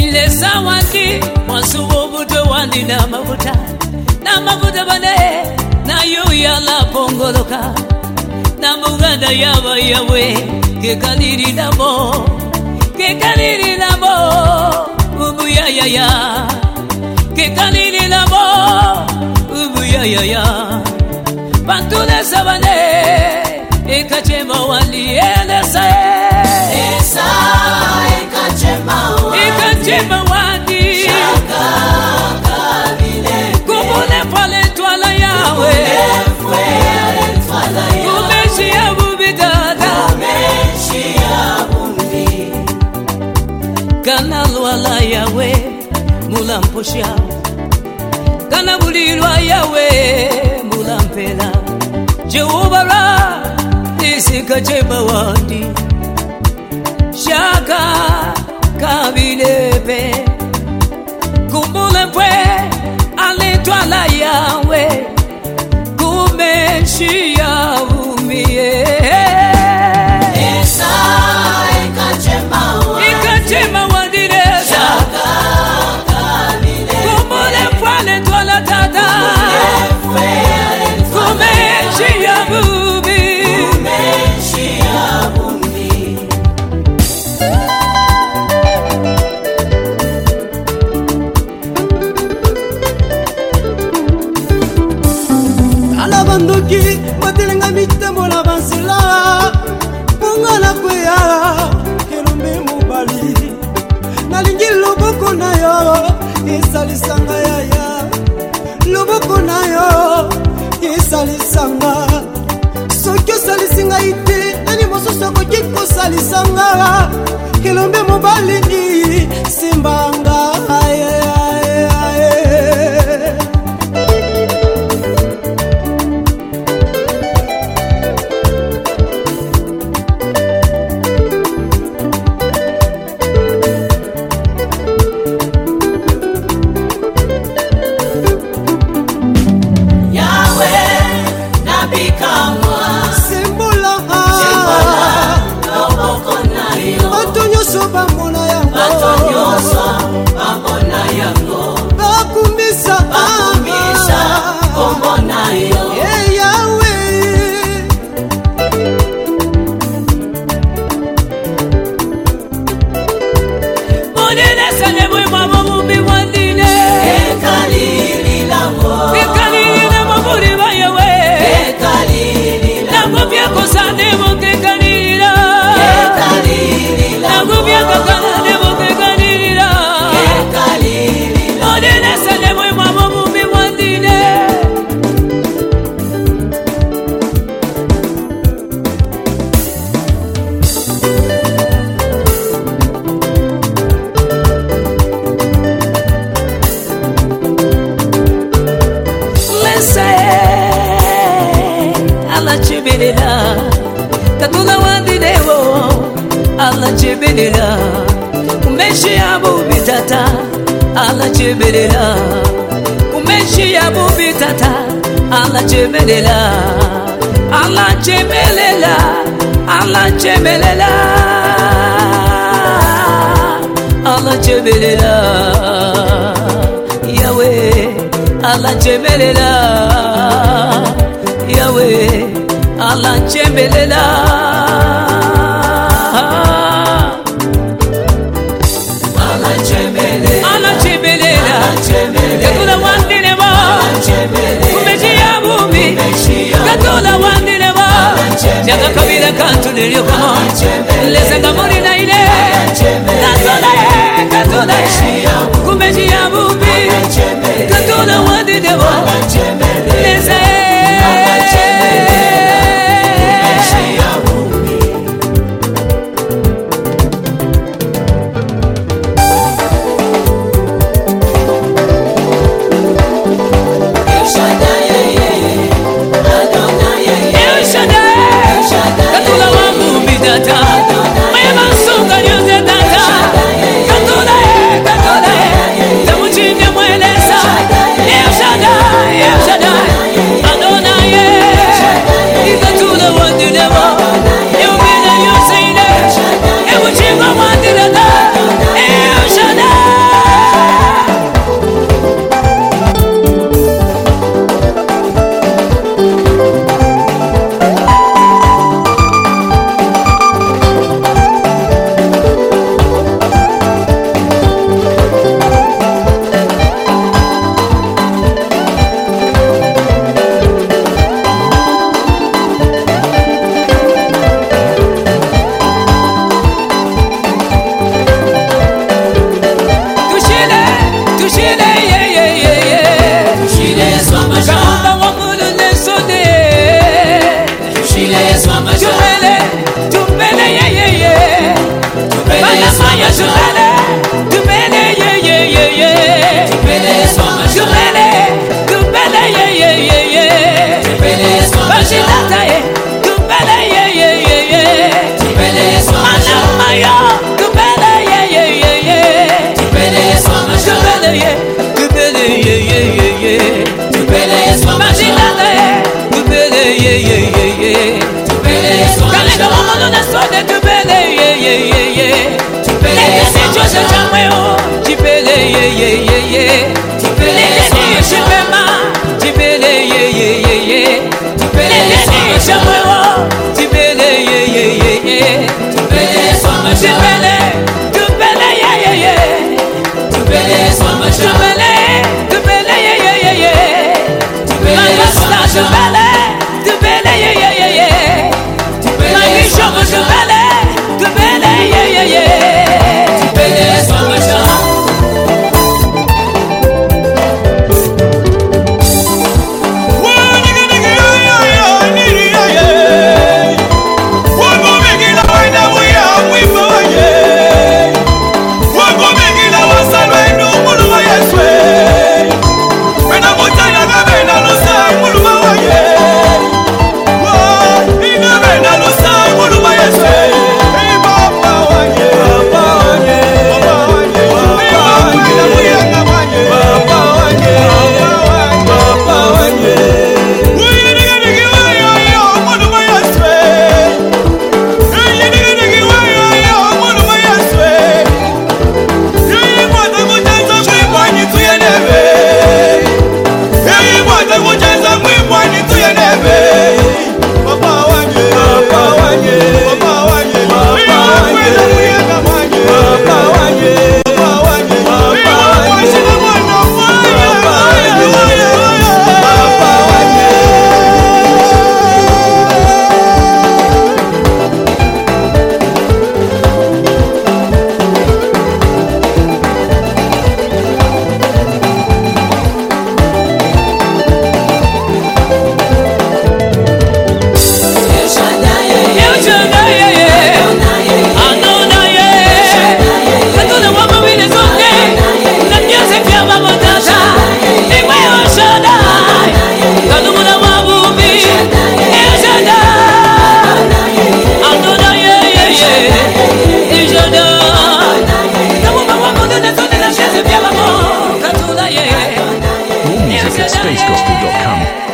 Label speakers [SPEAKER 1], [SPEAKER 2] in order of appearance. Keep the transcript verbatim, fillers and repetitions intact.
[SPEAKER 1] ile sawaki wasubuto wandi na mafuta na mafuta bane na yuya la pongoloka na muganda yaba yawe ke kaliri namo ke kaliri namo ubuya ya ya ke kaliri namo ubuya ya ya bantule sabane ekachema wali elesa
[SPEAKER 2] esa ekachema wali
[SPEAKER 1] ekachema wali
[SPEAKER 2] shaka kabile
[SPEAKER 1] kumule pale twala yawe
[SPEAKER 2] fwe twala yawe
[SPEAKER 1] kumeshi ya bubidada
[SPEAKER 2] kumeshi ya bumbi
[SPEAKER 1] kana lwala yawe mulamposha kana bulirwa yawe mulampela Jehovah Ra isika chema wandi shaka kabilepe kumbule pwe alitwala yawe kumeshia umie
[SPEAKER 2] esa ekachema wali
[SPEAKER 1] ikachema wandi reza
[SPEAKER 2] shaka kabile
[SPEAKER 1] kumbule pwe alitwala tata
[SPEAKER 2] fwe
[SPEAKER 1] kumeshia bubi
[SPEAKER 2] kumeshi ya bumbi
[SPEAKER 3] ala bandoki matelenga mitembo na bansela ponga na kweya kelombe mobali nalingi loboko na yo esalisanga yaya loboko na yo esalisanga soki osalisinga ite nani mosusu akoki kosalisanga kelombe mobali simbanga aye, aye, aye.
[SPEAKER 1] Katula wandi dewo ala chebelela kumeshi ya bubitata ala chebelela kumeshi ya bubitata ala chebelela ala chebelela ala chebelela ala chebelela yawe ala chebelela yawe ala chebelela
[SPEAKER 2] ala chemele
[SPEAKER 1] ala chebelela katula wandine ba kumeshi ya bumi katula wandine ba jaga kabila kantu nilio kama leza ngamuri na ile katula ye katula ye kumeshi ya bumi katula wandine ba leza ye Katula wangu bidata, my Aya Tupele, Tupele, ye ye ye ye.
[SPEAKER 2] Tupele Swama Shama.
[SPEAKER 1] Tupele, Tupele, ye ye ye ye.
[SPEAKER 2] Tupele Swama Shama.
[SPEAKER 1] Bashilata ye, Tupele, ye ye ye ye.
[SPEAKER 2] Tupele Swama Shama.
[SPEAKER 1] Anamaya, Tupele, ye ye ye ye.
[SPEAKER 2] Tupele Swama Shama.
[SPEAKER 1] Tupele ye, Tupele ye ye ye ye.
[SPEAKER 2] Tupele Swama Shama.
[SPEAKER 1] Bashilata ye, Tupele ye ye ye ye.
[SPEAKER 2] Tupele Swama
[SPEAKER 1] Kalega
[SPEAKER 2] Shama.
[SPEAKER 1] mama na sode Tupele ye ye ye ye.
[SPEAKER 2] Tupele
[SPEAKER 1] Lekeni
[SPEAKER 2] Swama
[SPEAKER 1] Joseph
[SPEAKER 2] Shama.
[SPEAKER 1] Chamweo, Tupele ye ye ye ye.
[SPEAKER 2] Tupele
[SPEAKER 1] Lekeni
[SPEAKER 2] Swama Shama.
[SPEAKER 1] Shipema, Tupele ye ye ye ye.
[SPEAKER 2] Tupele
[SPEAKER 1] Lekeni
[SPEAKER 2] Swama Shama.
[SPEAKER 1] Chamweo, Tupele ye ye ye ye.
[SPEAKER 2] Tupele Swama Shama.
[SPEAKER 1] Tupele, Tupele ye ye ye.
[SPEAKER 2] Tupele Swama Shama.
[SPEAKER 1] Tupele, Tupele ye ye ye ye.
[SPEAKER 2] Tupele
[SPEAKER 1] Magasta
[SPEAKER 2] Swama Shama.
[SPEAKER 1] Tupele, Tupele ye ye ye ye.
[SPEAKER 2] Tupele
[SPEAKER 1] Magisho
[SPEAKER 2] Swama Shama.
[SPEAKER 1] Tupele, Tupele ye ye ye.
[SPEAKER 2] Tupele Swama Shama.
[SPEAKER 4] More music at space gospel dot com.